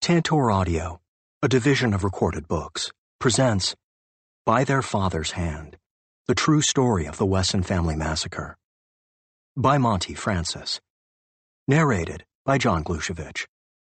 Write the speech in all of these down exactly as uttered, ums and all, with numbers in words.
Tantor Audio, a division of Recorded Books, presents By Their Father's Hand, The True Story of the Wesson Family Massacre. By Monty Francis. Narrated by John Glushevich.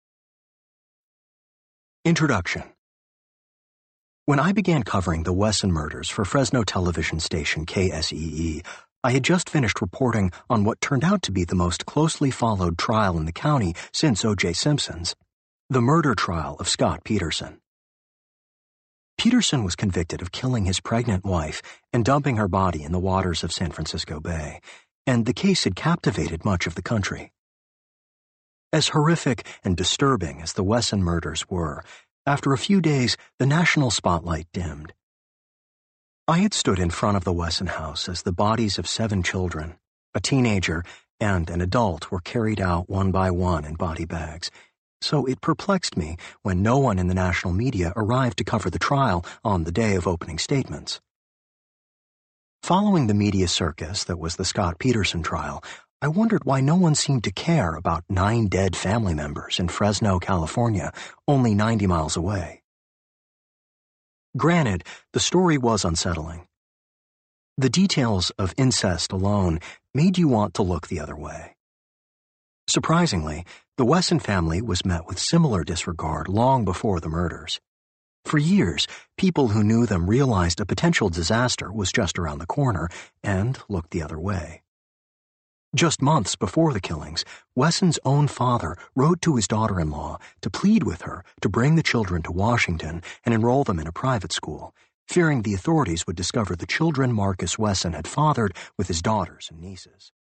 Introduction. When I began covering the Wesson murders for Fresno television station K S E E, I had just finished reporting on what turned out to be the most closely followed trial in the county since O J Simpson's, the murder trial of Scott Peterson. Peterson was convicted of killing his pregnant wife and dumping her body in the waters of San Francisco Bay, and the case had captivated much of the country. As horrific and disturbing as the Wesson murders were, after a few days the national spotlight dimmed. I had stood in front of the Wesson house as the bodies of seven children, a teenager, and an adult were carried out one by one in body bags, so it perplexed me when no one in the national media arrived to cover the trial on the day of opening statements. Following the media circus that was the Scott Peterson trial, I wondered why no one seemed to care about nine dead family members in Fresno, California, only ninety miles away. Granted, the story was unsettling. The details of incest alone made you want to look the other way. Surprisingly, the Wesson family was met with similar disregard long before the murders. For years, people who knew them realized a potential disaster was just around the corner and looked the other way. Just months before the killings, Wesson's own father wrote to his daughter-in-law to plead with her to bring the children to Washington and enroll them in a private school, fearing the authorities would discover the children Marcus Wesson had fathered with his daughters and nieces.